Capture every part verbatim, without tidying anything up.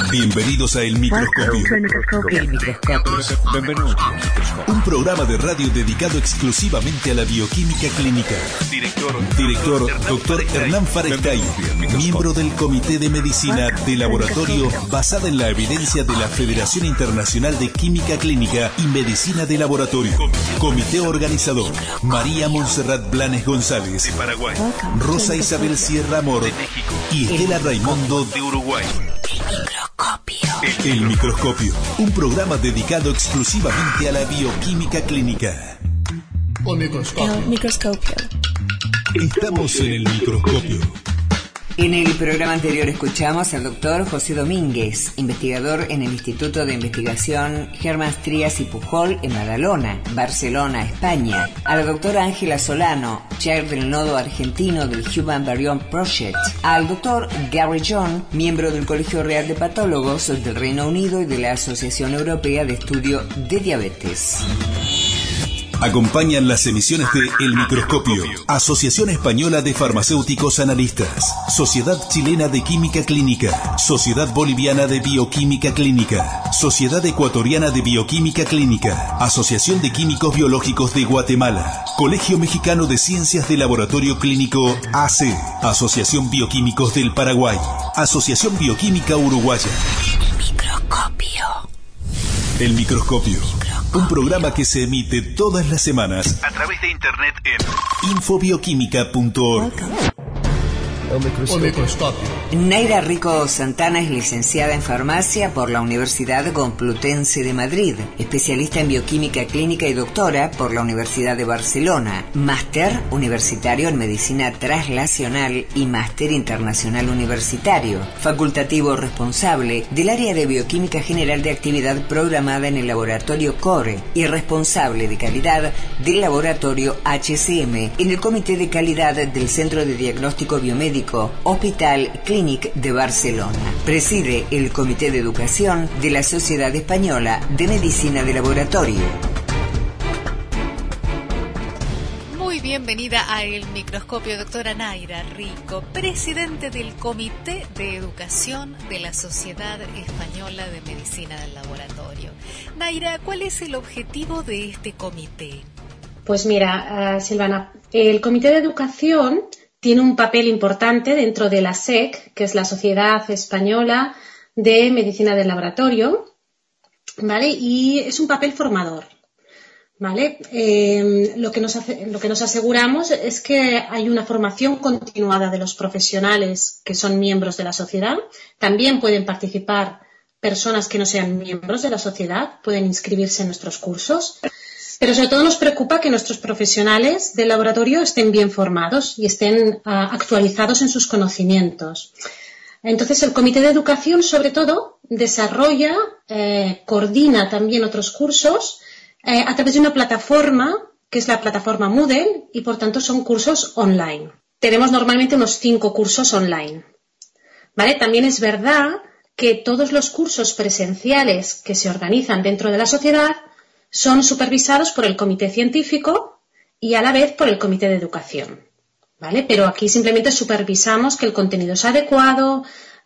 Bienvenidos a El Microscopio. El Microscopio. Bienvenidos. Un programa de radio dedicado exclusivamente a la bioquímica clínica. Director, Director doctor Hernán Farestay, miembro del Comité de Medicina de Laboratorio basada en la evidencia de la Federación Internacional de Química Clínica y Medicina de Laboratorio. Comité organizador: María Montserrat Blanes González, de Paraguay, Rosa Isabel Sierra Amor de México y Estela Raimundo de Uruguay. El Microscopio, un programa dedicado exclusivamente a la bioquímica clínica. El microscopio. El Microscopio. Estamos en el microscopio. En el programa anterior escuchamos al doctor José Domínguez, investigador en el Instituto de Investigación Germán Trías y Pujol en Badalona, Barcelona, España. A la doctora Ángela Solano, chair del nodo argentino del Human Variome Project. Al doctor Gary John, miembro del Colegio Real de Patólogos del Reino Unido y de la Asociación Europea de Estudio de Diabetes. Acompañan las emisiones de El Microscopio, Asociación Española de Farmacéuticos Analistas, Sociedad Chilena de Química Clínica, Sociedad Boliviana de Bioquímica Clínica, Sociedad Ecuatoriana de Bioquímica Clínica, Asociación de Químicos Biológicos de Guatemala, Colegio Mexicano de Ciencias de Laboratorio Clínico A C, Asociación Bioquímicos del Paraguay, Asociación Bioquímica Uruguaya. El Microscopio. El Microscopio, un programa que se emite todas las semanas A través de internet en infobioquímica punto org. El microscopio. Naira Rico Santana es licenciada en farmacia por la Universidad Complutense de Madrid, especialista en bioquímica clínica y doctora por la Universidad de Barcelona, máster universitario en medicina translacional y máster internacional universitario, facultativo responsable del área de bioquímica general de actividad programada en el laboratorio CORE y responsable de calidad del laboratorio H C M en el Comité de Calidad del Centro de Diagnóstico Biomédico Hospital Clínic de Barcelona. Preside el Comité de Educación de la Sociedad Española de Medicina de Laboratorio. Muy bienvenida a El Microscopio, doctora Naira Rico, presidente del Comité de Educación de la Sociedad Española de Medicina del Laboratorio. Naira, ¿cuál es el objetivo de este comité? Pues mira, uh, Silvana, el Comité de Educación tiene un papel importante dentro de la S E C, que es la Sociedad Española de Medicina del Laboratorio, ¿vale? Y es un papel formador, ¿vale? Eh, lo que nos hace, lo que nos aseguramos es que hay una formación continuada de los profesionales que son miembros de la sociedad. También pueden participar personas que no sean miembros de la sociedad, pueden inscribirse en nuestros cursos. Pero sobre todo nos preocupa que nuestros profesionales del laboratorio estén bien formados y estén uh, actualizados en sus conocimientos. Entonces, el Comité de Educación, sobre todo, desarrolla, eh, coordina también otros cursos eh, a través de una plataforma, que es la plataforma Moodle, y por tanto son cursos online. Tenemos normalmente unos cinco cursos online, ¿vale? También es verdad que todos los cursos presenciales que se organizan dentro de la sociedad son supervisados por el comité científico y a la vez por el comité de educación, ¿vale? Pero aquí simplemente supervisamos que el contenido es adecuado,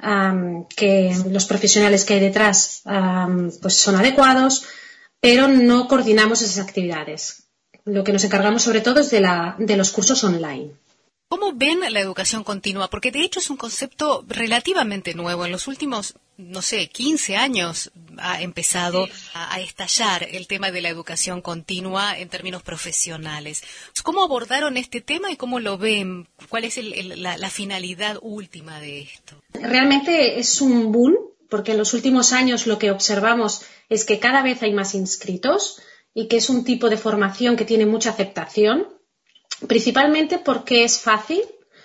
um, que los profesionales que hay detrás um, pues son adecuados, pero no coordinamos esas actividades. Lo que nos encargamos sobre todo es de, la, de los cursos online. ¿Cómo ven la educación continua? Porque de hecho es un concepto relativamente nuevo. En los últimos, no sé, quince años ha empezado a, a estallar el tema de la educación continua en términos profesionales. ¿Cómo abordaron este tema y cómo lo ven? ¿Cuál es el, el, la, la finalidad última de esto? Realmente es un boom, porque en los últimos años lo que observamos es que cada vez hay más inscritos y que es un tipo de formación que tiene mucha aceptación. Principalmente porque es fácil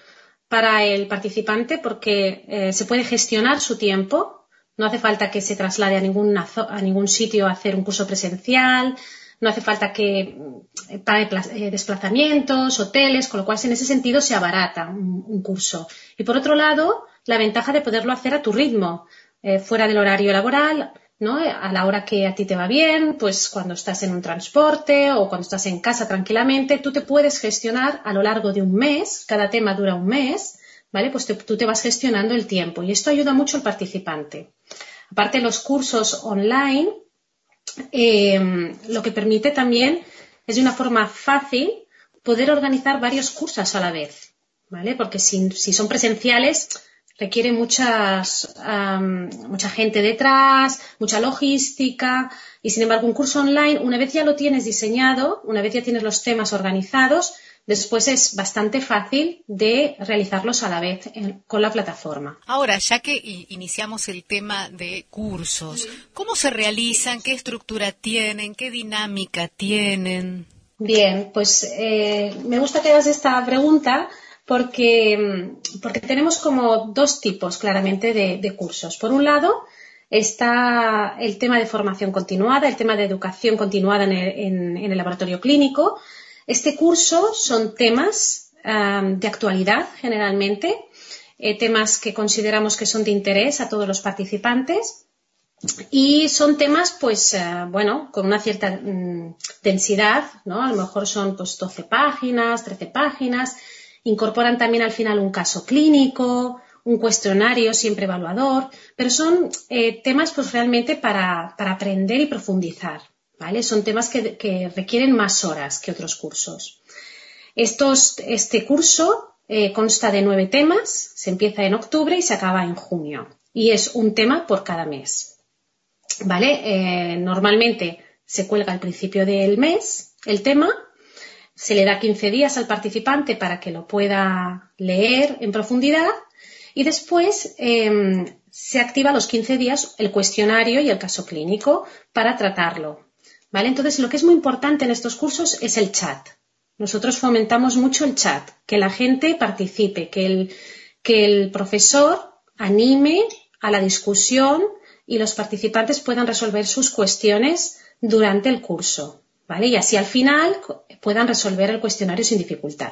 para el participante, porque eh, se puede gestionar su tiempo, no hace falta que se traslade a, ninguna, a ningún sitio a hacer un curso presencial, no hace falta que pague eh, desplazamientos, hoteles, con lo cual en ese sentido se abarata un, un curso. Y por otro lado, la ventaja de poderlo hacer a tu ritmo, eh, fuera del horario laboral, ¿no? A la hora que a ti te va bien, pues cuando estás en un transporte o cuando estás en casa tranquilamente, tú te puedes gestionar a lo largo de un mes, cada tema dura un mes, ¿vale? Pues te, tú te vas gestionando el tiempo y esto ayuda mucho al participante. Aparte, los cursos online, eh, lo que permite también es de una forma fácil poder organizar varios cursos a la vez, ¿vale? Porque si, si son presenciales, requiere muchas, um, mucha gente detrás, mucha logística, y sin embargo un curso online, una vez ya lo tienes diseñado, una vez ya tienes los temas organizados, después es bastante fácil de realizarlos a la vez en, con la plataforma. Ahora, ya que iniciamos el tema de cursos, ¿cómo se realizan? ¿Qué estructura tienen? ¿Qué dinámica tienen? Bien, pues eh, me gusta que hagas esta pregunta porque, porque tenemos como dos tipos claramente de, de cursos. Por un lado está el tema de formación continuada, el tema de educación continuada en el, en, en el laboratorio clínico. Este curso son temas um, de actualidad generalmente, eh, temas que consideramos que son de interés a todos los participantes y son temas pues uh, bueno, con una cierta um, densidad, ¿no? A lo mejor son pues doce páginas, trece páginas, incorporan también al final un caso clínico, un cuestionario siempre evaluador, pero son eh, temas pues realmente para, para aprender y profundizar. ¿Vale? Son temas que, que requieren más horas que otros cursos. Estos, este curso eh, consta de nueve temas, se empieza en octubre y se acaba en junio. Y es un tema por cada mes. ¿Vale? Eh, normalmente se cuelga al principio del mes el tema, se le da quince días al participante para que lo pueda leer en profundidad y después eh, se activa a los quince días el cuestionario y el caso clínico para tratarlo. ¿Vale? Entonces, lo que es muy importante en estos cursos es el chat. Nosotros fomentamos mucho el chat, que la gente participe, que el, que el profesor anime a la discusión y los participantes puedan resolver sus cuestiones durante el curso, ¿vale? Y así al final puedan resolver el cuestionario sin dificultad.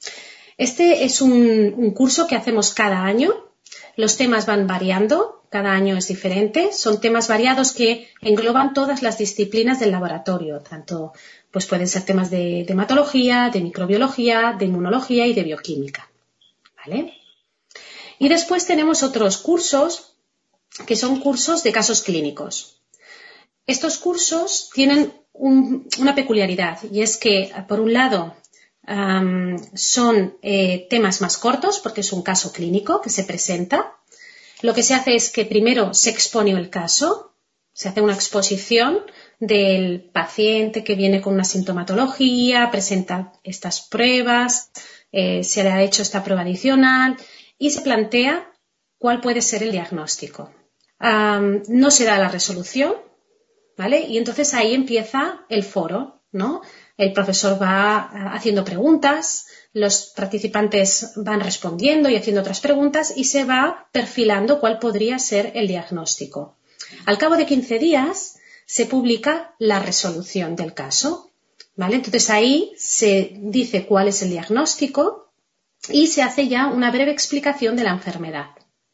Este es un, un curso que hacemos cada año. Los temas van variando, cada año es diferente. Son temas variados que engloban todas las disciplinas del laboratorio, tanto pues pueden ser temas de, de hematología, de microbiología, de inmunología y de bioquímica, ¿vale? Y después tenemos otros cursos que son cursos de casos clínicos. Estos cursos tienen un, una peculiaridad y es que, por un lado, Um, son eh, temas más cortos porque es un caso clínico que se presenta. Lo que se hace es que primero se expone el caso, se hace una exposición del paciente que viene con una sintomatología, presenta estas pruebas, eh, se le ha hecho esta prueba adicional y se plantea cuál puede ser el diagnóstico. Um, no se da la resolución, ¿vale? Y entonces ahí empieza el foro, ¿no? El profesor va haciendo preguntas, los participantes van respondiendo y haciendo otras preguntas y se va perfilando cuál podría ser el diagnóstico. Al cabo de quince días se publica la resolución del caso, ¿vale? Entonces ahí se dice cuál es el diagnóstico y se hace ya una breve explicación de la enfermedad.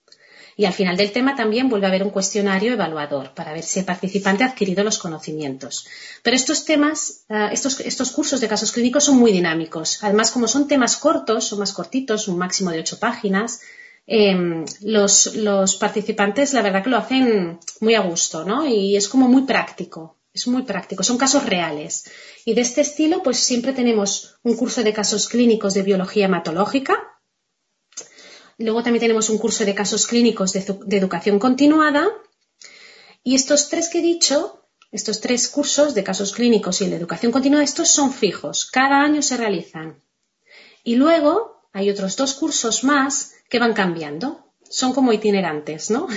Y al final del tema también vuelve a haber un cuestionario evaluador para ver si el participante ha adquirido los conocimientos. Pero estos temas, uh, estos, estos cursos de casos clínicos son muy dinámicos. Además, como son temas cortos, son más cortitos, un máximo de ocho páginas, eh, los, los participantes la verdad que lo hacen muy a gusto, ¿no? Y es como muy práctico, es muy práctico, son casos reales. Y de este estilo, pues siempre tenemos un curso de casos clínicos de biología hematológica. Luego también tenemos un curso de casos clínicos de, de educación continuada y estos tres que he dicho, estos tres cursos de casos clínicos y el de educación continuada, estos son fijos, cada año se realizan. Y luego hay otros dos cursos más que van cambiando, son como itinerantes, ¿no?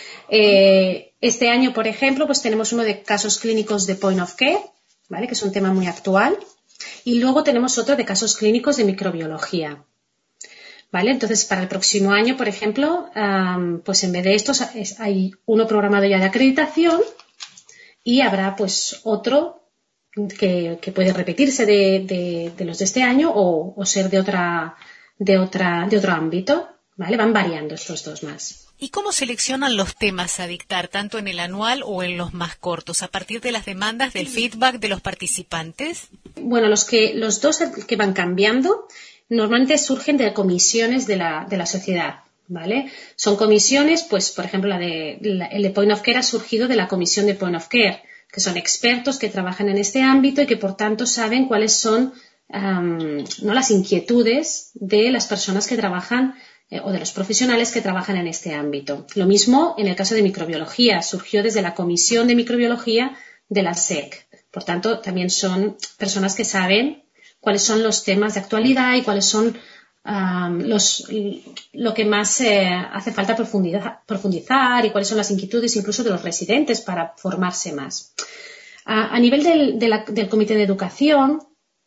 eh, este año, por ejemplo, pues tenemos uno de casos clínicos de point of care, ¿vale? Que es un tema muy actual, y luego tenemos otro de casos clínicos de microbiología. ¿Vale? Entonces, para el próximo año, por ejemplo, um, pues en vez de estos hay uno programado ya de acreditación y habrá pues otro que, que puede repetirse de, de, de los de este año o, o ser de otra, de otra, de otro ámbito, ¿vale? Van variando estos dos más. ¿Y cómo seleccionan los temas a dictar, tanto en el anual o en los más cortos, a partir de las demandas del feedback de los participantes? Bueno, los que, los dos que van cambiando normalmente surgen de comisiones de la, de la sociedad, ¿vale? Son comisiones, pues, por ejemplo, la de, la, el de Point of Care ha surgido de la comisión de Point of Care, que son expertos que trabajan en este ámbito y que, por tanto, saben cuáles son um, ¿no? las inquietudes de las personas que trabajan eh, o de los profesionales que trabajan en este ámbito. Lo mismo en el caso de microbiología, surgió desde la comisión de microbiología de la S E C. Por tanto, también son personas que saben cuáles son los temas de actualidad y cuáles son um, los, lo que más eh, hace falta profundizar, profundizar y cuáles son las inquietudes incluso de los residentes para formarse más. A, a nivel del, de la, del Comité de Educación,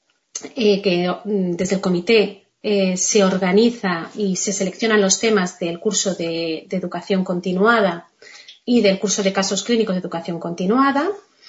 eh, que desde el Comité eh, se organiza y se seleccionan los temas del curso de, de Educación Continuada y del curso de Casos Clínicos de Educación Continuada,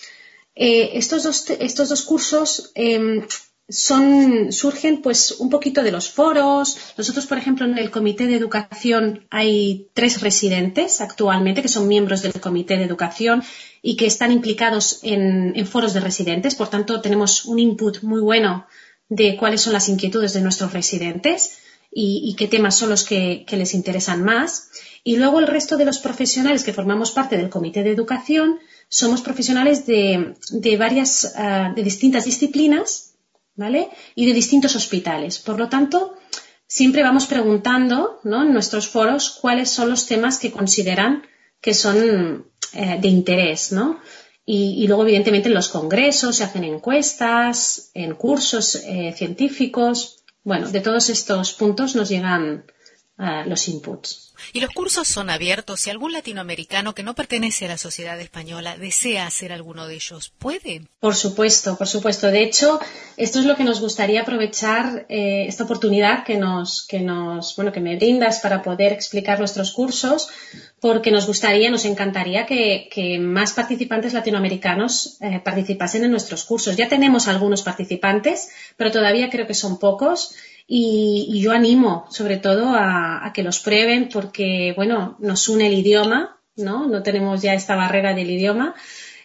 eh, estos, dos, estos dos cursos eh, Son, surgen pues un poquito de los foros. Nosotros, por ejemplo, en el Comité de Educación hay tres residentes actualmente que son miembros del Comité de Educación y que están implicados en, en foros de residentes. Por tanto, tenemos un input muy bueno de cuáles son las inquietudes de nuestros residentes y, y qué temas son los que, que les interesan más. Y luego el resto de los profesionales que formamos parte del Comité de Educación somos profesionales de, de varias, uh, de distintas disciplinas, ¿vale? Y de distintos hospitales. Por lo tanto, siempre vamos preguntando, ¿no? En nuestros foros cuáles son los temas que consideran que son eh, de interés, ¿no? Y, y luego, evidentemente, en los congresos se hacen encuestas, en cursos eh, científicos. Bueno, de todos estos puntos nos llegan uh, los inputs. ¿Y los cursos son abiertos? Si algún latinoamericano que no pertenece a la sociedad española desea hacer alguno de ellos, ¿puede? Por supuesto, por supuesto. De hecho, esto es lo que nos gustaría aprovechar, eh, esta oportunidad que nos, que nos, bueno, que me brindas para poder explicar nuestros cursos, porque nos gustaría, nos encantaría que, que más participantes latinoamericanos eh, participasen en nuestros cursos. Ya tenemos algunos participantes, pero todavía creo que son pocos. Y, y yo animo sobre todo a, a que los prueben porque, bueno, nos une el idioma, ¿no? No tenemos ya esta barrera del idioma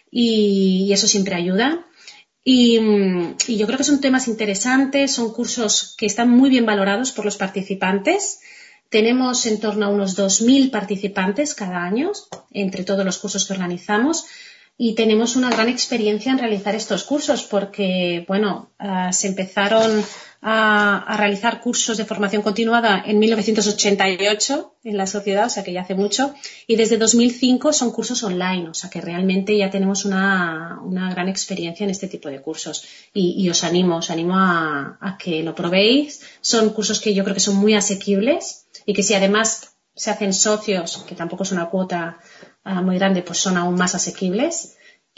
y, y eso siempre ayuda. Y, y yo creo que son temas interesantes, son cursos que están muy bien valorados por los participantes. Tenemos en torno a unos dos mil participantes cada año entre todos los cursos que organizamos. Y tenemos una gran experiencia en realizar estos cursos porque, bueno, uh, se empezaron a, a realizar cursos de formación continuada en mil novecientos ochenta y ocho en la sociedad, o sea que ya hace mucho, y desde dos mil cinco son cursos online, o sea que realmente ya tenemos una, una gran experiencia en este tipo de cursos. Y, y os animo, os animo a, a que lo probéis. Son cursos que yo creo que son muy asequibles y que si además se hacen socios, que tampoco es una cuota uh, muy grande, pues son aún más asequibles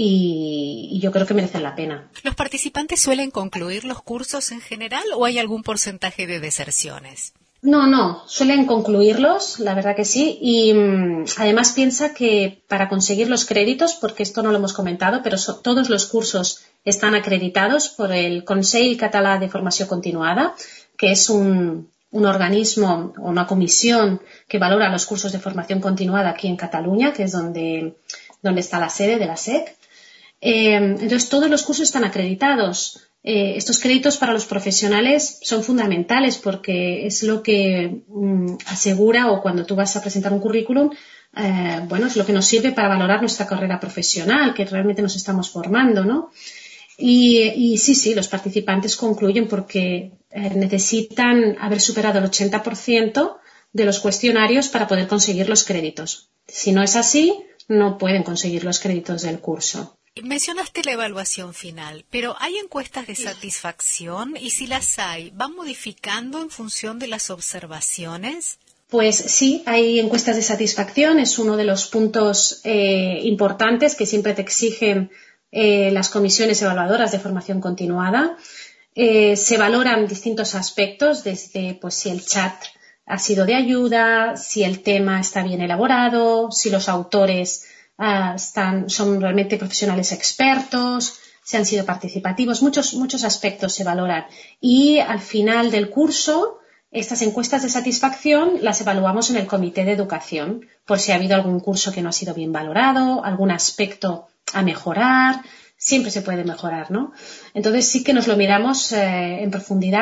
y, y yo creo que merecen la pena. ¿Los participantes suelen concluir los cursos en general o hay algún porcentaje de deserciones? No, no, suelen concluirlos, la verdad que sí, y um, además piensa que para conseguir los créditos, porque esto no lo hemos comentado, pero so, todos los cursos están acreditados por el Consell Català de Formació Continuada, que es un un organismo o una comisión que valora los cursos de formación continuada aquí en Cataluña, que es donde, donde está la sede de la S E C. Eh, entonces, todos los cursos están acreditados. Eh, estos créditos para los profesionales son fundamentales porque es lo que mm, asegura, o cuando tú vas a presentar un currículum, eh, bueno, es lo que nos sirve para valorar nuestra carrera profesional, que realmente nos estamos formando, ¿no? Y, y sí, sí, los participantes concluyen porque eh, necesitan haber superado el ochenta por ciento de los cuestionarios para poder conseguir los créditos. Si no es así, no pueden conseguir los créditos del curso. Mencionaste la evaluación final, pero ¿hay encuestas de satisfacción? Y si las hay, ¿van modificando en función de las observaciones? Pues sí, hay encuestas de satisfacción. Es uno de los puntos eh, importantes que siempre te exigen Eh, las comisiones evaluadoras de formación continuada. Eh, se valoran distintos aspectos, desde pues si el chat ha sido de ayuda, si el tema está bien elaborado, si los autores uh, están, son realmente profesionales expertos, si han sido participativos, muchos, muchos aspectos se valoran. Y al final del curso, estas encuestas de satisfacción las evaluamos en el Comité de Educación, por si ha habido algún curso que no ha sido bien valorado, algún aspecto a mejorar, siempre se puede mejorar, ¿no? Entonces sí que nos lo miramos eh, en profundidad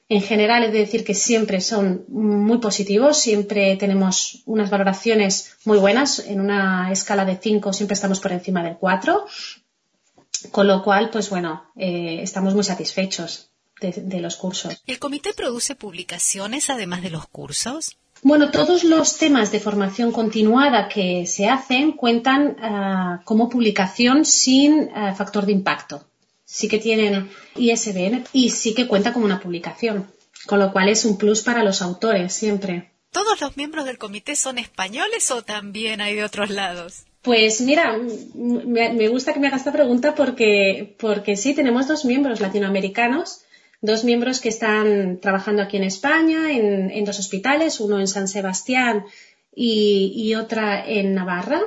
En general, he de decir que siempre son muy positivos, siempre tenemos unas valoraciones muy buenas. En una escala de cinco siempre estamos por encima del cuatro, con lo cual, pues bueno, eh, estamos muy satisfechos de, de los cursos. ¿El comité produce publicaciones además de los cursos? Bueno, todos los temas de formación continuada que se hacen cuentan uh, como publicación sin uh, factor de impacto. Sí que tienen I S B N y sí que cuenta como una publicación, con lo cual es un plus para los autores siempre. ¿Todos los miembros del comité son españoles o también hay de otros lados? Pues mira, me, me gusta que me hagas esta pregunta porque, porque sí, tenemos dos miembros latinoamericanos, dos miembros que están trabajando aquí en España, en, en dos hospitales, uno en San Sebastián y, y otra en Navarra,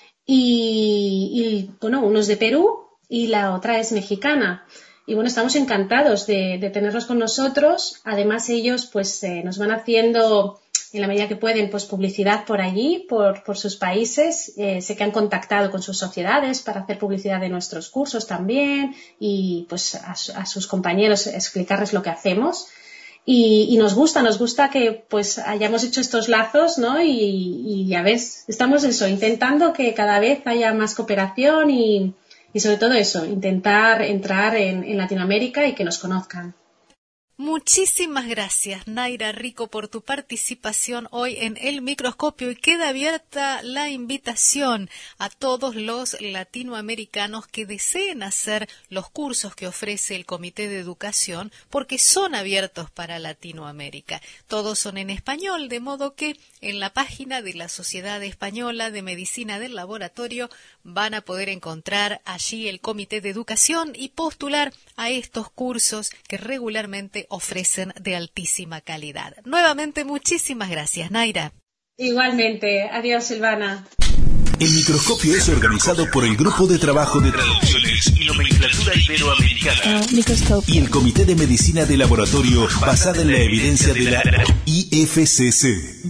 y, y bueno, uno es de Perú y la otra es mexicana. Y bueno, estamos encantados de, de tenerlos con nosotros. Además, ellos pues eh, nos van haciendo, en la medida que pueden, pues publicidad por allí, por, por sus países. Eh, sé que han contactado con sus sociedades para hacer publicidad de nuestros cursos también y pues a, a sus compañeros explicarles lo que hacemos. Y, y nos gusta, nos gusta que pues hayamos hecho estos lazos, ¿no? Y, y ya ves, estamos eso, intentando que cada vez haya más cooperación y Y sobre todo eso, intentar entrar en, en Latinoamérica y que nos conozcan. Muchísimas gracias, Nayra Rico, por tu participación hoy en El Microscopio, y queda abierta la invitación a todos los latinoamericanos que deseen hacer los cursos que ofrece el Comité de Educación, porque son abiertos para Latinoamérica. Todos son en español, de modo que en la página de la Sociedad Española de Medicina del Laboratorio van a poder encontrar allí el Comité de Educación y postular a estos cursos que regularmente ofrecen de altísima calidad. Nuevamente, muchísimas gracias, Nayra. Igualmente. Adiós, Silvana. El Microscopio es organizado por el Grupo de Trabajo de Traducciones y Nomenclatura Iberoamericana y el Comité de Medicina de Laboratorio basada en la evidencia de la I F C C.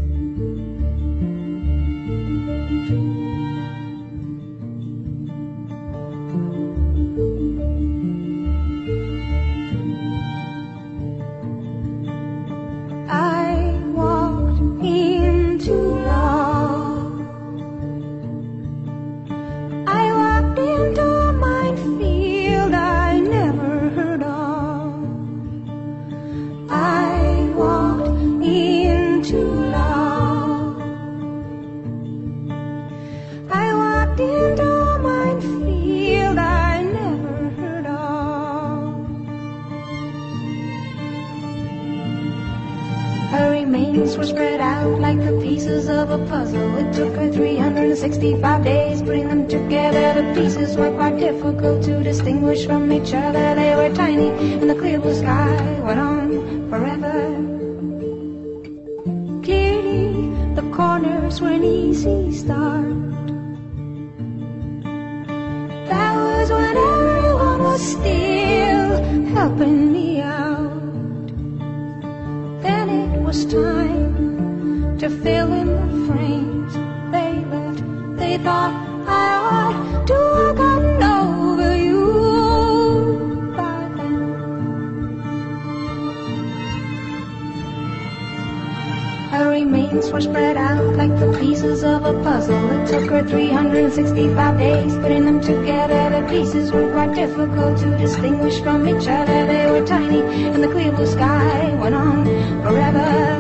Were spread out like the pieces of a puzzle. It took her three hundred sixty-five days putting them together. The pieces were quite difficult to distinguish from each other. They were tiny and the clear blue sky went on forever. Clearly the corners were an easy start. That was when everyone was still helping me out. Then it was time to fill in the frames they left. They thought I ought to have gotten over you by then. Her remains were spread out like the pieces of a puzzle. It took her three hundred sixty-five days putting them together. The pieces were quite difficult to distinguish from each other. They were tiny and the clear blue sky went on forever.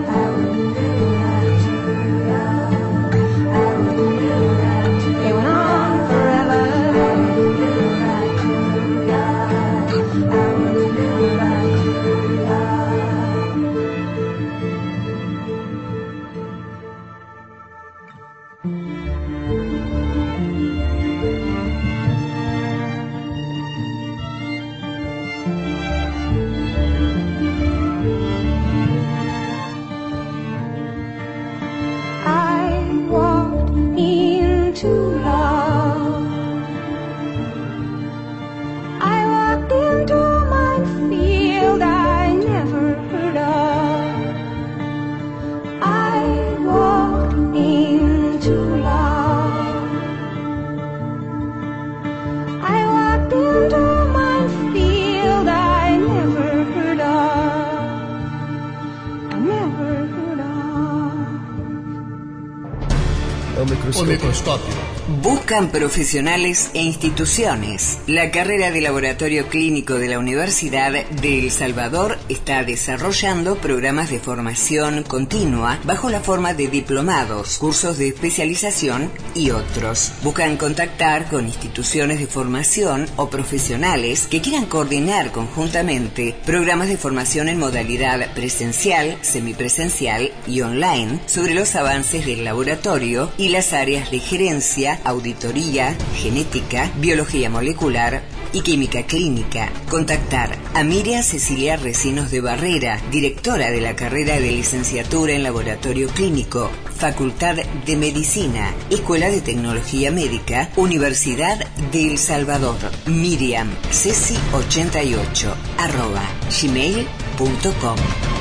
Omicroscopio. Buscan profesionales e instituciones. La carrera de laboratorio clínico de la Universidad de El Salvador está desarrollando programas de formación continua bajo la forma de diplomados, cursos de especialización y otros. Buscan contactar con instituciones de formación o profesionales que quieran coordinar conjuntamente programas de formación en modalidad presencial, semipresencial y online sobre los avances del laboratorio y las áreas de gerencia, auditoría, genética, biología molecular y química clínica. Contactar a Miriam Cecilia Recinos de Barrera, directora de la carrera de licenciatura en laboratorio clínico, Facultad de Medicina, Escuela de Tecnología Médica, Universidad de El Salvador. Miriam Ceci ochenta y ocho arroba gmail punto com.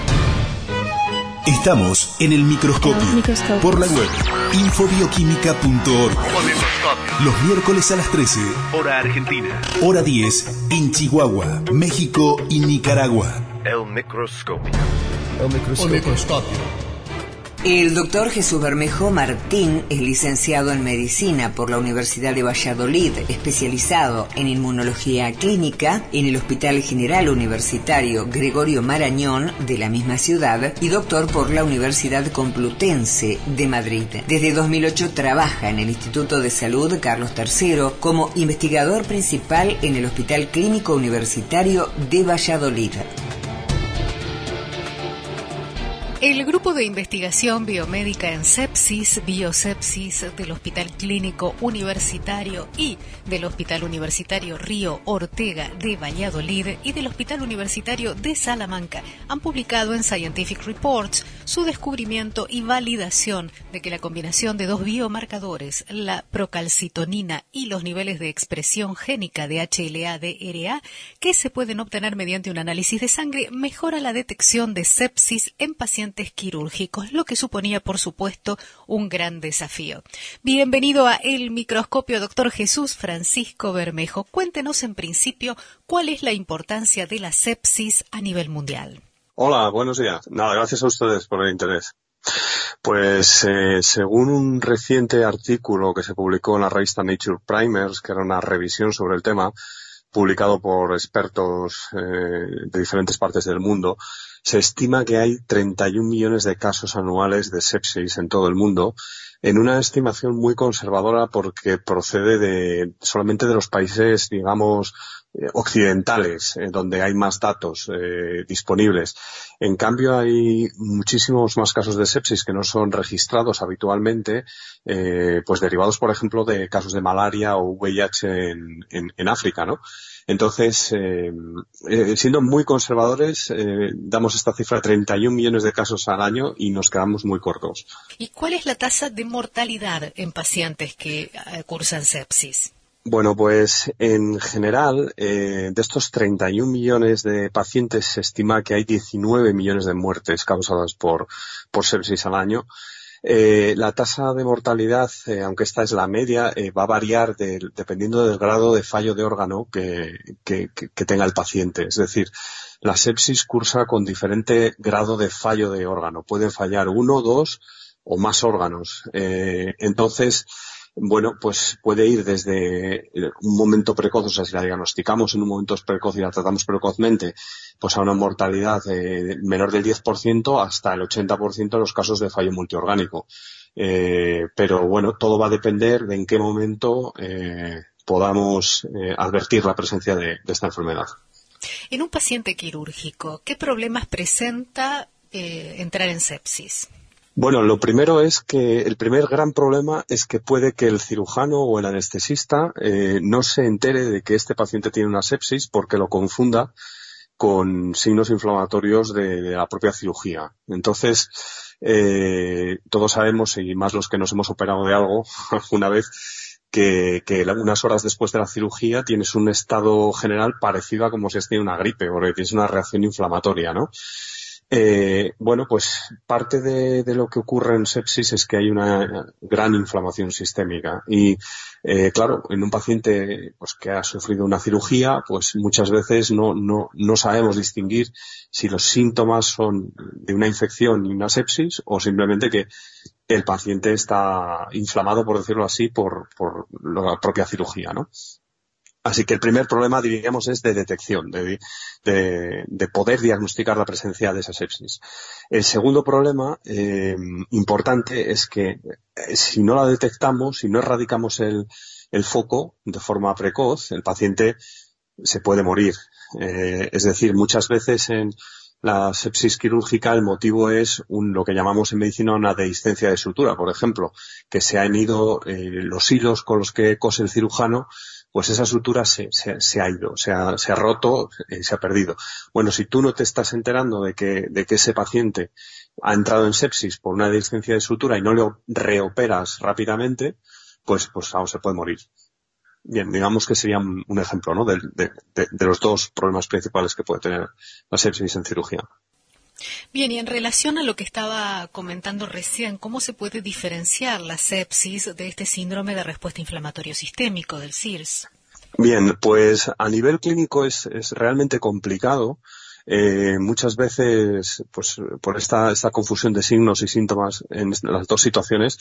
Estamos en el microscopio, El microscopio. Por la web infobioquímica punto org. Los miércoles a las trece, Hora Argentina. hora diez, en Chihuahua, México y Nicaragua. El microscopio. Omicroscopio. El doctor Jesús Bermejo Martín es licenciado en Medicina por la Universidad de Valladolid, especializado en Inmunología Clínica en el Hospital General Universitario Gregorio Marañón de la misma ciudad y doctor por la Universidad Complutense de Madrid. Desde dos mil ocho trabaja en el Instituto de Salud Carlos tercero como investigador principal en el Hospital Clínico Universitario de Valladolid. El Grupo de Investigación Biomédica en Sepsis, Biosepsis del Hospital Clínico Universitario y del Hospital Universitario Río Ortega de Valladolid y del Hospital Universitario de Salamanca han publicado en Scientific Reports su descubrimiento y validación de que la combinación de dos biomarcadores, la procalcitonina y los niveles de expresión génica de H L A D R A, que se pueden obtener mediante un análisis de sangre, mejora la detección de sepsis en pacientes quirúrgicos, lo que suponía, por supuesto, un gran desafío. Bienvenido a El Microscopio, doctor Jesús Francisco Bermejo. Cuéntenos en principio cuál es la importancia de la sepsis a nivel mundial. Hola, buenos días. Nada, gracias a ustedes por el interés. Pues eh, según un reciente artículo que se publicó en la revista Nature Primers, que era una revisión sobre el tema, publicado por expertos eh, de diferentes partes del mundo, se estima que hay treinta y un millones de casos anuales de sepsis en todo el mundo, en una estimación muy conservadora porque procede de solamente de los países, digamos, eh, occidentales, eh, donde hay más datos eh, disponibles. En cambio, hay muchísimos más casos de sepsis que no son registrados habitualmente, eh, pues derivados, por ejemplo, de casos de malaria o V I H en, en, en África, ¿no? Entonces, eh, eh, siendo muy conservadores, eh, damos esta cifra de treinta y un millones de casos al año y nos quedamos muy cortos. ¿Y cuál es la tasa de mortalidad en pacientes que eh, cursan sepsis? Bueno, pues en general, eh, de estos treinta y un millones de pacientes se estima que hay diecinueve millones de muertes causadas por, por sepsis al año. Eh, la tasa de mortalidad, eh, aunque esta es la media, eh, va a variar de, dependiendo del grado de fallo de órgano que, que, que, que tenga el paciente. Es decir, la sepsis cursa con diferente grado de fallo de órgano. Pueden fallar uno, dos o más órganos. Eh, entonces, bueno, pues puede ir desde un momento precoz, o sea, si la diagnosticamos en un momento precoz y la tratamos precozmente, pues a una mortalidad eh, menor del diez por ciento hasta el ochenta por ciento en los casos de fallo multiorgánico. Eh, pero bueno, todo va a depender de en qué momento eh, podamos eh, advertir la presencia de, de esta enfermedad. En un paciente quirúrgico, ¿qué problemas presenta eh, entrar en sepsis? Bueno, lo primero es que el primer gran problema es que puede que el cirujano o el anestesista eh, no se entere de que este paciente tiene una sepsis porque lo confunda con signos inflamatorios de, de la propia cirugía. Entonces, eh, todos sabemos, y más los que nos hemos operado de algo alguna vez, que, que unas horas después de la cirugía tienes un estado general parecido a como si tienes una gripe, porque tienes una reacción inflamatoria, ¿no? Eh, bueno, pues parte de, de lo que ocurre en sepsis es que hay una gran inflamación sistémica y, eh, claro, en un paciente pues que ha sufrido una cirugía, pues muchas veces no, no, no sabemos distinguir si los síntomas son de una infección y una sepsis o simplemente que el paciente está inflamado, por decirlo así, por, por la propia cirugía, ¿no? Así que el primer problema, diríamos, es de detección, de, de, de poder diagnosticar la presencia de esa sepsis. El segundo problema eh, importante es que eh, si no la detectamos, si no erradicamos el, el foco de forma precoz, el paciente se puede morir. Eh, es decir, muchas veces en la sepsis quirúrgica el motivo es un, lo que llamamos en medicina una dehiscencia de sutura, por ejemplo, que se han ido eh, los hilos con los que cose el cirujano, pues esa sutura se, se, se ha ido, se ha, se ha roto, eh, se ha perdido. Bueno, si tú no te estás enterando de que, de que ese paciente ha entrado en sepsis por una dehiscencia de sutura y no le reoperas rápidamente, pues, pues aún se puede morir. Bien, digamos que sería un, un ejemplo, ¿no? De, de, de, de los dos problemas principales que puede tener la sepsis en cirugía. Bien, y en relación a lo que estaba comentando recién, ¿cómo se puede diferenciar la sepsis de este síndrome de respuesta inflamatorio sistémico, del S I R S? Bien, pues a nivel clínico es, es realmente complicado. Eh, muchas veces, pues por esta, esta confusión de signos y síntomas en las dos situaciones,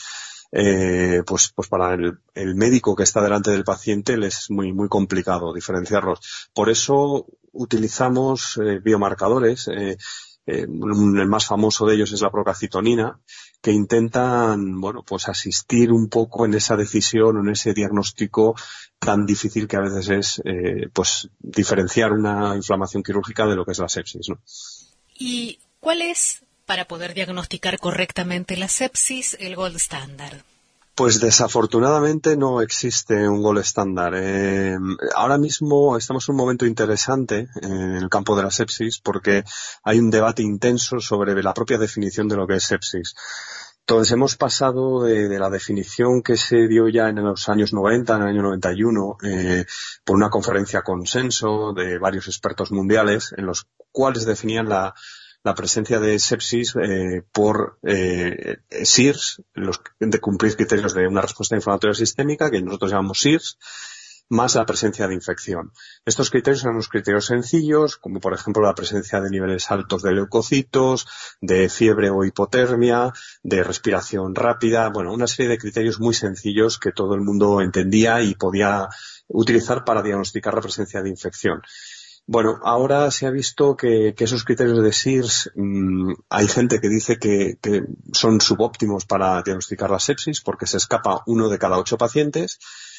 eh, pues, pues para el, el médico que está delante del paciente le es muy, muy complicado diferenciarlos. Por eso utilizamos eh, biomarcadores. Eh, eh, el más famoso de ellos es la procalcitonina, que intentan, bueno, pues asistir un poco en esa decisión, en ese diagnóstico tan difícil que a veces es, eh, pues diferenciar una inflamación quirúrgica de lo que es la sepsis, ¿no? ¿Y cuál es, para poder diagnosticar correctamente la sepsis, el gold standard? Pues desafortunadamente no existe un gold estándar. Eh, ahora mismo estamos en un momento interesante en el campo de la sepsis porque hay un debate intenso sobre la propia definición de lo que es sepsis. Entonces hemos pasado de, de la definición que se dio ya en los años noventa, en el año noventa y uno, eh, por una conferencia consenso de varios expertos mundiales en los cuales definían la la presencia de sepsis eh, por eh, S I R S, los, de cumplir criterios de una respuesta inflamatoria sistémica, que nosotros llamamos S I R S, más la presencia de infección. Estos criterios son unos criterios sencillos, como por ejemplo la presencia de niveles altos de leucocitos, de fiebre o hipotermia, de respiración rápida, bueno, una serie de criterios muy sencillos que todo el mundo entendía y podía utilizar para diagnosticar la presencia de infección. Bueno, ahora se ha visto que, que esos criterios de S I R S, mmm, hay gente que dice que, que son subóptimos para diagnosticar la sepsis porque se escapa uno de cada ocho pacientes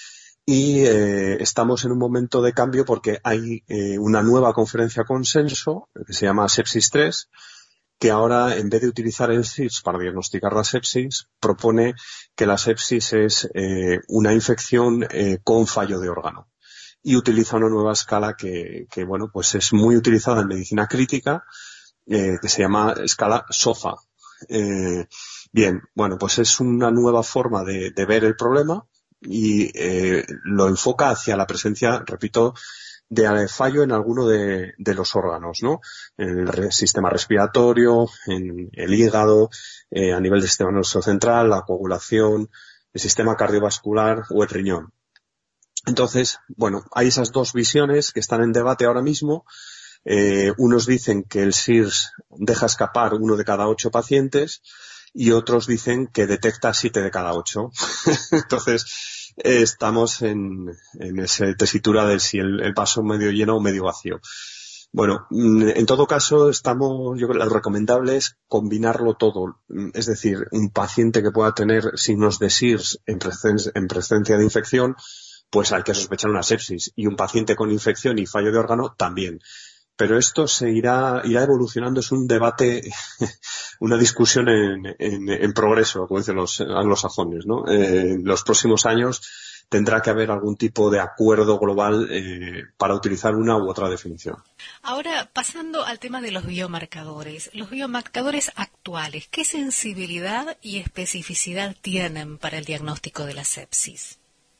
y eh, estamos en un momento de cambio porque hay eh, una nueva conferencia consenso que se llama Sepsis tres, que ahora en vez de utilizar el S I R S para diagnosticar la sepsis, propone que la sepsis es eh, una infección eh, con fallo de órgano. Y utiliza una nueva escala que, que bueno, pues es muy utilizada en medicina crítica, eh, que se llama escala SOFA. Eh, bien, bueno, pues es una nueva forma de, de ver el problema y eh, lo enfoca hacia la presencia, repito, de fallo en alguno de, de los órganos, ¿no? En el sistema respiratorio, en el hígado, eh, a nivel del sistema nervioso central, la coagulación, el sistema cardiovascular o el riñón. Entonces, bueno, hay esas dos visiones que están en debate ahora mismo. Eh, unos dicen que el S I R S deja escapar uno de cada ocho pacientes y otros dicen que detecta siete de cada ocho. Entonces, eh, estamos en, en esa tesitura de si el, el vaso medio lleno o medio vacío. Bueno, en todo caso, estamos, yo creo que lo recomendable es combinarlo todo. Es decir, un paciente que pueda tener signos de S I R S en presencia, en presencia de infección, pues hay que sospechar una sepsis, y un paciente con infección y fallo de órgano también. Pero esto se irá, irá evolucionando, es un debate, una discusión en, en, en progreso, como dicen los anglosajones, ¿no? Eh, en los próximos años tendrá que haber algún tipo de acuerdo global eh, para utilizar una u otra definición. Ahora, pasando al tema de los biomarcadores, los biomarcadores actuales, ¿qué sensibilidad y especificidad tienen para el diagnóstico de la sepsis?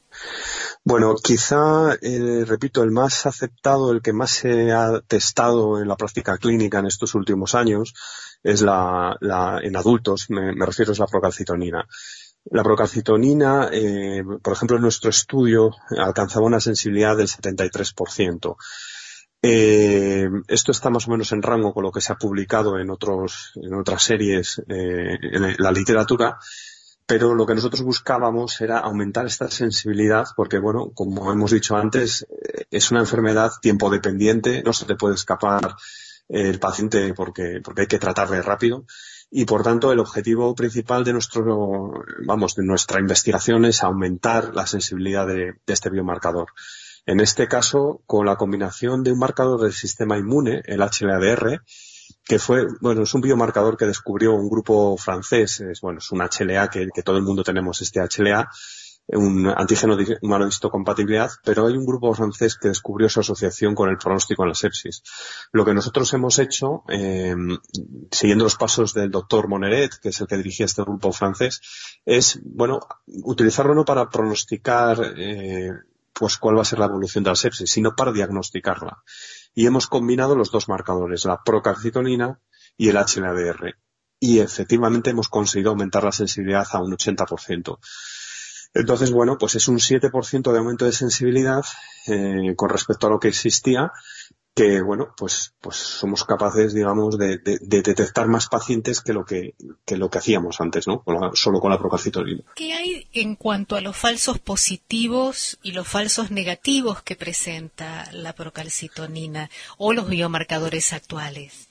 Bueno, quizá, eh, repito, el más aceptado, el que más se ha testado en la práctica clínica en estos últimos años es la, la en adultos, me, me refiero, es la procalcitonina. La procalcitonina, eh, por ejemplo, en nuestro estudio alcanzaba una sensibilidad del setenta y tres por ciento. Eh, esto está más o menos en rango con lo que se ha publicado en otros, en otras series, eh, en la literatura. pero lo que nosotros buscábamos era aumentar esta sensibilidad porque, bueno, como hemos dicho antes, es una enfermedad tiempo dependiente, no se te puede escapar el paciente porque, porque hay que tratarle rápido. Y por tanto el objetivo principal de nuestro, vamos, de nuestra investigación es aumentar la sensibilidad de, de este biomarcador. En este caso, con la combinación de un marcador del sistema inmune, el H L A D R, que fue, bueno, es un biomarcador que descubrió un grupo francés, es, bueno, es un H L A que, que todo el mundo tenemos este H L A, un antígeno de humano de histocompatibilidad, pero hay un grupo francés que descubrió su asociación con el pronóstico en la sepsis. Lo que nosotros hemos hecho, eh, siguiendo los pasos del doctor Moneret, que es el que dirigía este grupo francés, es, bueno, utilizarlo no para pronosticar eh, pues cuál va a ser la evolución de la sepsis, sino para diagnosticarla. Y hemos combinado los dos marcadores, la procalcitonina y el H L A D R. Y efectivamente hemos conseguido aumentar la sensibilidad a un ochenta por ciento. Entonces, bueno, pues es un siete por ciento de aumento de sensibilidad eh, con respecto a lo que existía, que, bueno, pues pues somos capaces, digamos, de, de, de detectar más pacientes que lo que, que lo que hacíamos antes, ¿no? Con la, solo con la procalcitonina. ¿Qué hay en cuanto a los falsos positivos y los falsos negativos que presenta la procalcitonina o los biomarcadores actuales?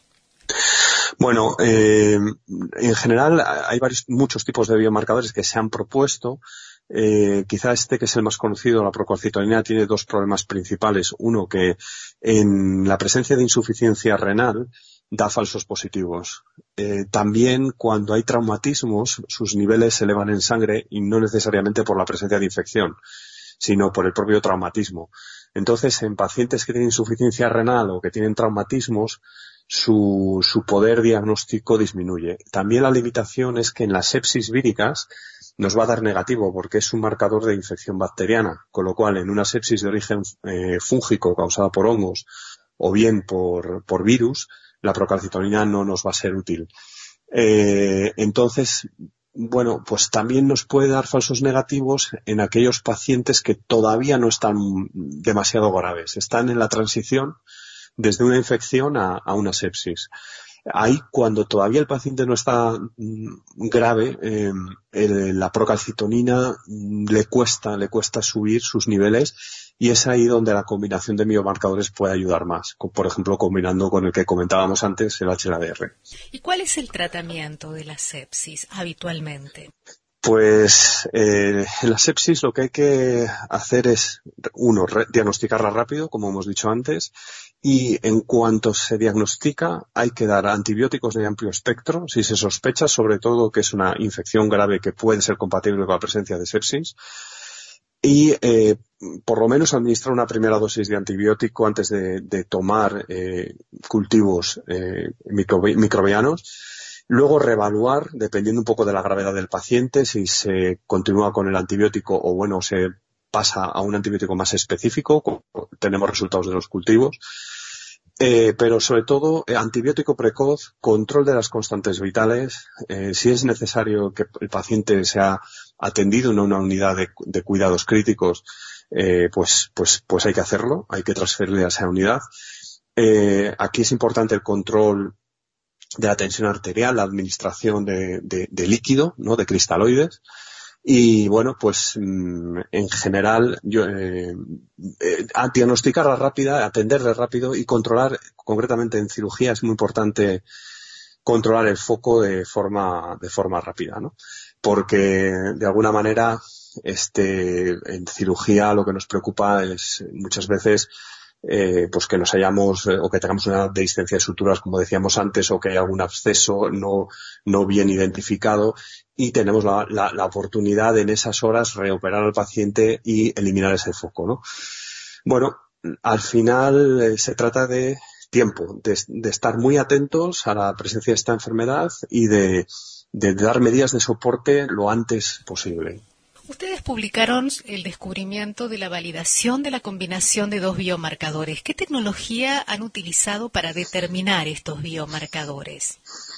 Bueno, eh, en general hay varios, muchos tipos de biomarcadores que se han propuesto. Eh, quizá este, que es el más conocido, la procalcitonina, tiene dos problemas principales. Uno, que en la presencia de insuficiencia renal da falsos positivos. Eh, también cuando hay traumatismos, sus niveles se elevan en sangre y no necesariamente por la presencia de infección, sino por el propio traumatismo. Entonces, en pacientes que tienen insuficiencia renal o que tienen traumatismos, su, su poder diagnóstico disminuye. También la limitación es que en las sepsis víricas nos va a dar negativo porque es un marcador de infección bacteriana, con lo cual en una sepsis de origen eh, fúngico causada por hongos o bien por, por virus, la procalcitonina no nos va a ser útil. Eh, entonces, bueno, pues también nos puede dar falsos negativos en aquellos pacientes que todavía no están demasiado graves, están en la transición desde una infección a, a una sepsis. Ahí, cuando todavía el paciente no está mm, grave, eh, el, la procalcitonina mm, le cuesta, le cuesta subir sus niveles, y es ahí donde la combinación de biomarcadores puede ayudar más, por ejemplo, combinando con el que comentábamos antes, el H L A D R. ¿Y cuál es el tratamiento de la sepsis habitualmente? Pues eh, en la sepsis lo que hay que hacer es, uno, re- diagnosticarla rápido, como hemos dicho antes, y en cuanto se diagnostica hay que dar antibióticos de amplio espectro, si se sospecha sobre todo que es una infección grave que puede ser compatible con la presencia de sepsis, y eh, por lo menos administrar una primera dosis de antibiótico antes de, de tomar eh, cultivos eh, microbi- microbianos. Luego reevaluar, dependiendo un poco de la gravedad del paciente, si se continúa con el antibiótico o, bueno, se pasa a un antibiótico más específico. Tenemos resultados de los cultivos. Eh, pero sobre todo, eh, antibiótico precoz, control de las constantes vitales. Eh, si es necesario que el paciente sea atendido en una unidad de, de cuidados críticos, eh, pues, pues, pues hay que hacerlo. Hay que transferirle a esa unidad. Eh, aquí es importante el control de la tensión arterial, la administración de, de, de líquido, ¿no? De cristaloides. Y bueno, pues mmm, en general, yo, eh, eh, diagnosticarla rápida, atenderle rápido y controlar, concretamente en cirugía es muy importante controlar el foco de forma, de forma rápida, ¿no? Porque de alguna manera, este, en cirugía lo que nos preocupa es muchas veces Eh, pues que nos hayamos eh, o que tengamos una dehiscencia de suturas, como decíamos antes, o que haya algún absceso no, no bien identificado, y tenemos la, la, la oportunidad en esas horas reoperar al paciente y eliminar ese foco, ¿no? Bueno, al final eh, se trata de tiempo, de, de estar muy atentos a la presencia de esta enfermedad y de, de dar medidas de soporte lo antes posible. Ustedes publicaron el descubrimiento de la validación de la combinación de dos biomarcadores. ¿Qué tecnología han utilizado para determinar estos biomarcadores?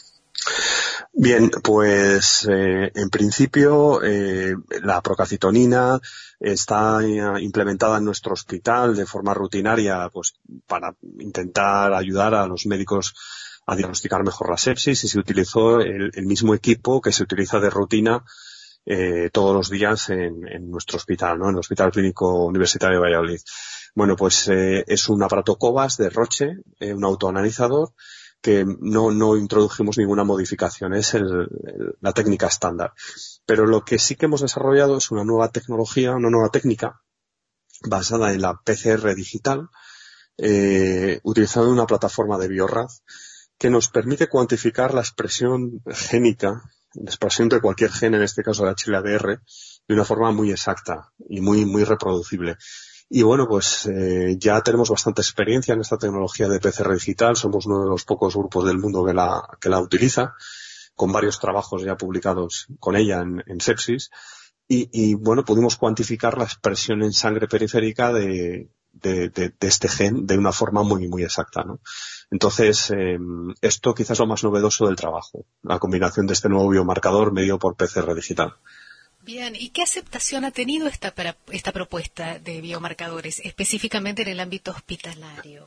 Bien, pues eh, en principio eh, la procalcitonina está implementada en nuestro hospital de forma rutinaria, pues para intentar ayudar a los médicos a diagnosticar mejor la sepsis, y se utilizó el, el mismo equipo que se utiliza de rutina eh, todos los días en, en nuestro hospital, ¿no? En el Hospital Clínico Universitario de Valladolid. Bueno, pues eh, es un aparato Cobas de Roche, eh, un autoanalizador, que no, no introdujimos ninguna modificación, es el, el, la técnica estándar. Pero lo que sí que hemos desarrollado es una nueva tecnología, una nueva técnica basada en la P C R digital, eh, utilizando una plataforma de Biorad que nos permite cuantificar la expresión génica, la expresión de cualquier gen, en este caso de H L A D R, de una forma muy exacta y muy, muy reproducible. Y bueno, pues eh, ya tenemos bastante experiencia en esta tecnología de P C R digital. Somos uno de los pocos grupos del mundo que la, que la utiliza, con varios trabajos ya publicados con ella en, en sepsis. Y, y bueno, pudimos cuantificar la expresión en sangre periférica de, de, de, de este gen de una forma muy, muy exacta, ¿no? Entonces, eh, esto quizás es lo más novedoso del trabajo, la combinación de este nuevo biomarcador medido por P C R digital. Bien, ¿y qué aceptación ha tenido esta, para, esta propuesta de biomarcadores, específicamente en el ámbito hospitalario?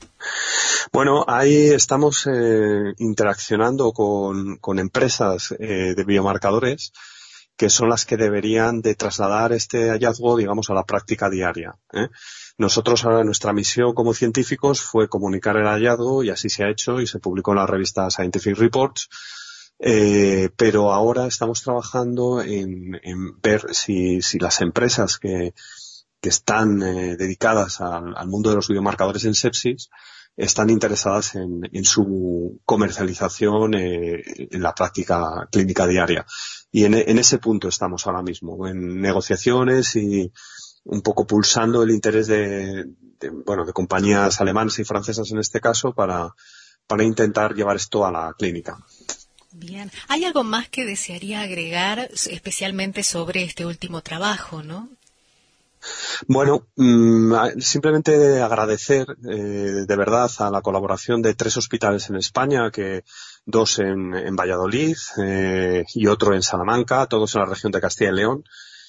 Bueno, ahí estamos eh, interaccionando con, con empresas eh, de biomarcadores que son las que deberían de trasladar este hallazgo, digamos, a la práctica diaria, ¿eh? Nosotros ahora, nuestra misión como científicos fue comunicar el hallazgo y así se ha hecho y se publicó en la revista Scientific Reports. Eh, pero ahora estamos trabajando en, en ver si, si las empresas que, que están eh, dedicadas al, al mundo de los biomarcadores en sepsis están interesadas en, en su comercialización eh, en la práctica clínica diaria. Y en, en ese punto estamos ahora mismo, en negociaciones y un poco pulsando el interés de, de, bueno, de compañías alemanas y francesas en este caso para, para intentar llevar esto a la clínica. Bien. ¿Hay algo más que desearía agregar, especialmente sobre este último trabajo, no? Bueno, mmm, simplemente agradecer eh, de verdad a la colaboración de tres hospitales en España, que dos en, en Valladolid eh, y otro en Salamanca, todos en la región de Castilla y León,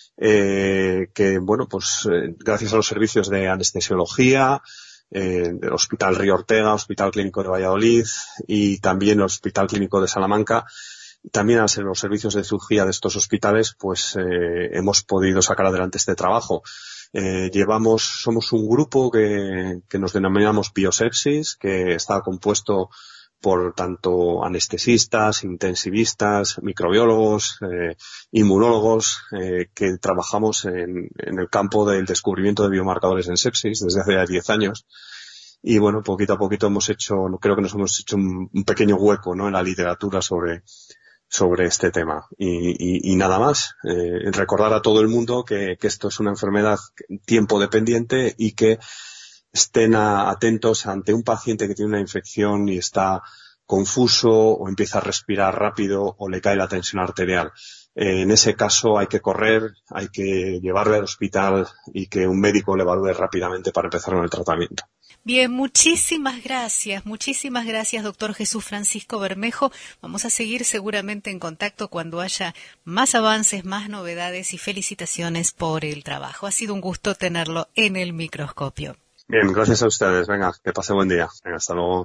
eh, que, bueno, pues eh, gracias a los servicios de anestesiología, Eh, del Hospital Río Ortega, Hospital Clínico de Valladolid y también el Hospital Clínico de Salamanca, también a los servicios de cirugía de estos hospitales, pues eh, hemos podido sacar adelante este trabajo. Eh, llevamos, somos un grupo que, que nos denominamos Biosepsis, que está compuesto por tanto anestesistas, intensivistas, microbiólogos, eh, inmunólogos, eh, que trabajamos en, en el campo del descubrimiento de biomarcadores en sepsis desde hace ya diez años. Y bueno, poquito a poquito hemos hecho, creo que nos hemos hecho un, un pequeño hueco, ¿no?, en la literatura sobre, sobre este tema. Y, y, y nada más, eh, recordar a todo el mundo que, que esto es una enfermedad tiempo dependiente y que estén a, atentos ante un paciente que tiene una infección y está confuso o empieza a respirar rápido o le cae la tensión arterial. Eh, en ese caso hay que correr, hay que llevarle al hospital y que un médico le evalúe rápidamente para empezar con el tratamiento. Bien, muchísimas gracias, muchísimas gracias, doctor Jesús Francisco Bermejo. Vamos a seguir seguramente en contacto cuando haya más avances, más novedades y felicitaciones por el trabajo. Ha sido un gusto tenerlo en el microscopio. Bien, gracias a ustedes. Venga, que pase buen día. Venga, hasta luego.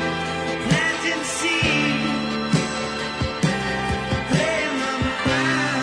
Planting seed, playing my mind.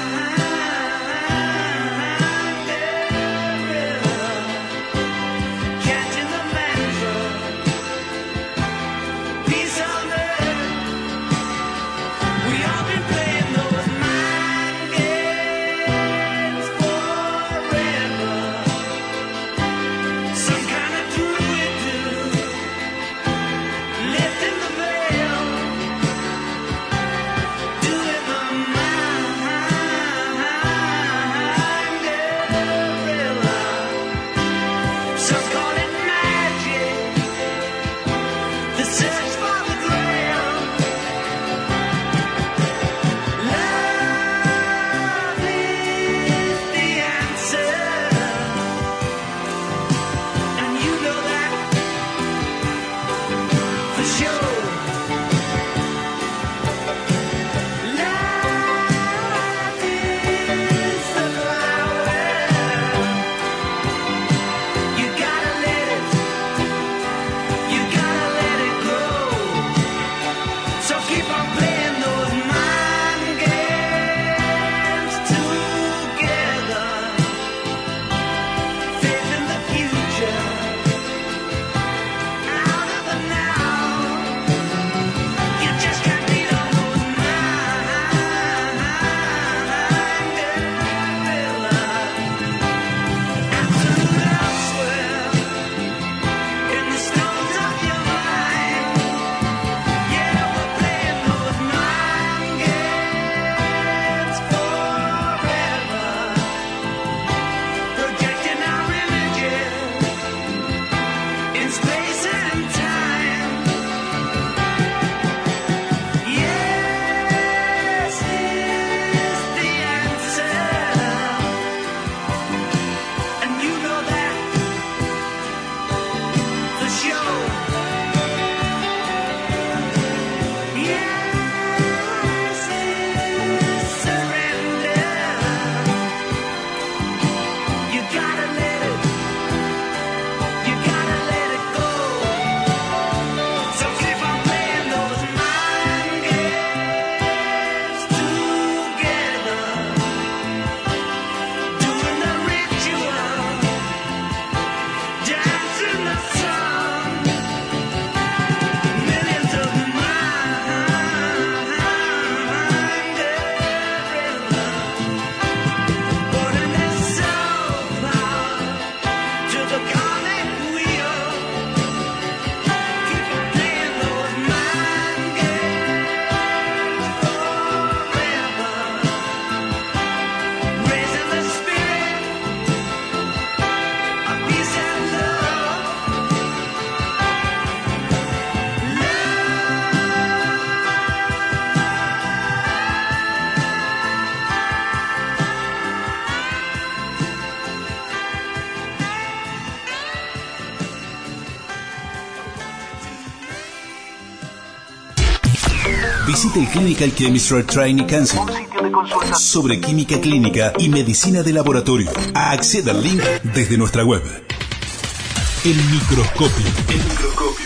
Visite el Clinical Chemistry Training Council sobre química clínica y medicina de laboratorio. Acceda al link desde nuestra web. El microscopio. El microscopio.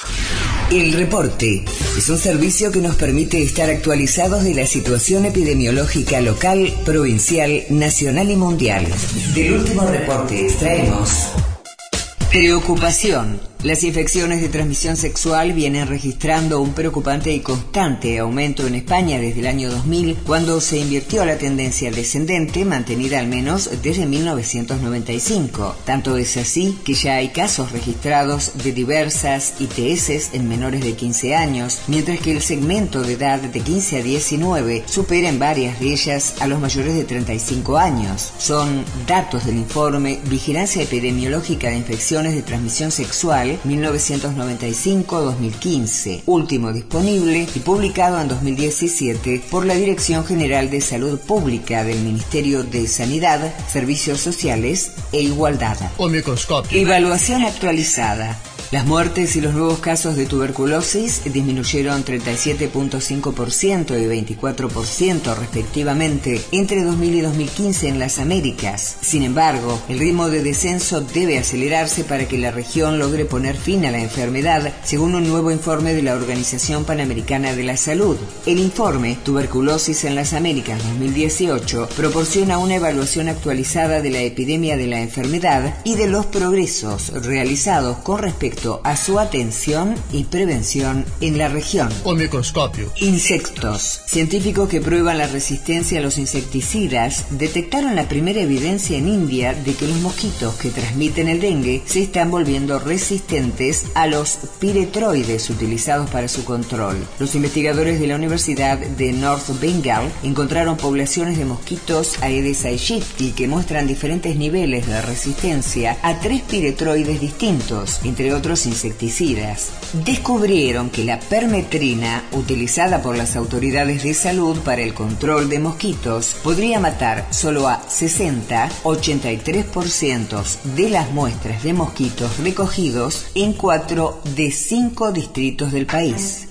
El reporte es un servicio que nos permite estar actualizados de la situación epidemiológica local, provincial, nacional y mundial. Del último reporte extraemos: preocupación. Las infecciones de transmisión sexual vienen registrando un preocupante y constante aumento en España desde el año dos mil, cuando se invirtió la tendencia descendente, mantenida al menos desde mil novecientos noventa y cinco. Tanto es así que ya hay casos registrados de diversas I T S en menores de quince años, mientras que el segmento de edad de quince a diecinueve supera en varias de ellas a los mayores de treinta y cinco años. Son datos del informe Vigilancia Epidemiológica de Infecciones de Transmisión Sexual mil novecientos noventa y cinco a dos mil quince, último disponible y publicado en dos mil diecisiete por la Dirección General de Salud Pública del Ministerio de Sanidad, Servicios Sociales e Igualdad. Evaluación actualizada. Las muertes y los nuevos casos de tuberculosis disminuyeron treinta y siete punto cinco por ciento y veinticuatro por ciento respectivamente entre dos mil y dos mil quince en las Américas. Sin embargo, el ritmo de descenso debe acelerarse para que la región logre poner fin a la enfermedad, según un nuevo informe de la Organización Panamericana de la Salud. El informe Tuberculosis en las Américas dos mil dieciocho proporciona una evaluación actualizada de la epidemia de la enfermedad y de los progresos realizados con respecto a su atención y prevención en la región. O microscopio. Insectos. Científicos que prueban la resistencia a los insecticidas detectaron la primera evidencia en India de que los mosquitos que transmiten el dengue se están volviendo resistentes a los piretroides utilizados para su control. Los investigadores de la Universidad de North Bengal encontraron poblaciones de mosquitos Aedes aegypti que muestran diferentes niveles de resistencia a tres piretroides distintos, entre otros insecticidas. Descubrieron que la permetrina, utilizada por las autoridades de salud para el control de mosquitos, podría matar solo a sesenta a ochenta y tres por ciento de las muestras de mosquitos recogidos en cuatro de cinco distritos del país.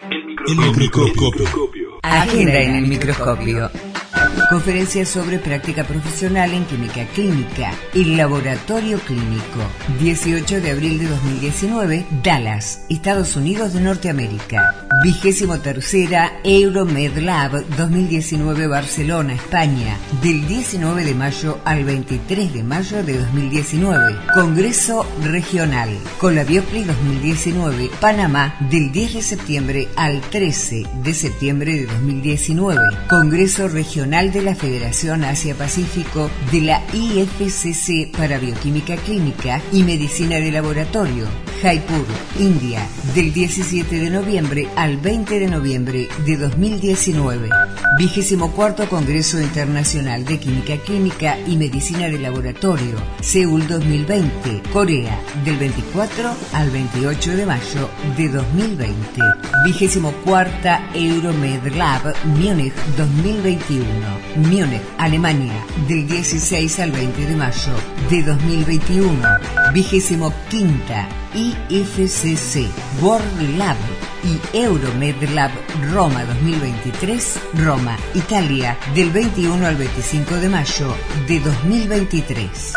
El microscopio. Agenda en el microscopio. Conferencia sobre práctica profesional en química clínica. El laboratorio clínico. dieciocho de abril de dos mil diecinueve, Dallas, Estados Unidos de Norteamérica. Vigésimo tercera Euromed Lab dos mil diecinueve, Barcelona, España. Del diecinueve de mayo al veintitrés de mayo de dos mil diecinueve. Congreso Regional. Colabiopli dos mil diecinueve, Panamá. Del diez de septiembre al trece de septiembre de dos mil diecinueve. Congreso Regional de la Federación Asia-Pacífico de la I F C C para Bioquímica Clínica y Medicina de Laboratorio, Jaipur, India, del diecisiete de noviembre al veinte de noviembre de dos mil diecinueve. Vigésimo cuarto Congreso Internacional de Química Clínica y Medicina de Laboratorio, Seúl dos mil veinte, Corea, del veinticuatro al veintiocho de mayo de dos mil veinte. Vigésimo cuarta Euromed Lab, Múnich dos mil veintiuno. Múnich, Alemania, del dieciséis al veinte de mayo de dos mil veintiuno. Vigésimo quinta I F C C World Lab y Euromed Lab Roma dos mil veintitrés, Roma, Italia, del veintiuno al veinticinco de mayo de dos mil veintitrés.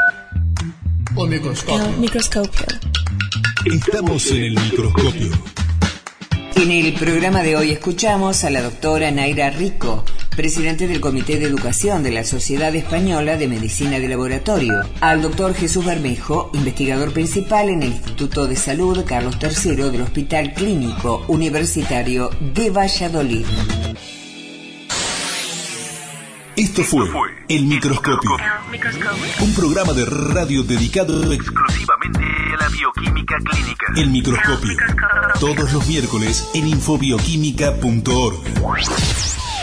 O microscopio. El microscopio. Estamos en el microscopio. En el programa de hoy escuchamos a la doctora Naira Rico, presidente del Comité de Educación de la Sociedad Española de Medicina de Laboratorio, al doctor Jesús Bermejo, investigador principal en el Instituto de Salud Carlos tercero del Hospital Clínico Universitario de Valladolid. Esto fue El Microscopio, un programa de radio dedicado exclusivamente a la bioquímica clínica. El Microscopio, todos los miércoles en infobioquímica punto org.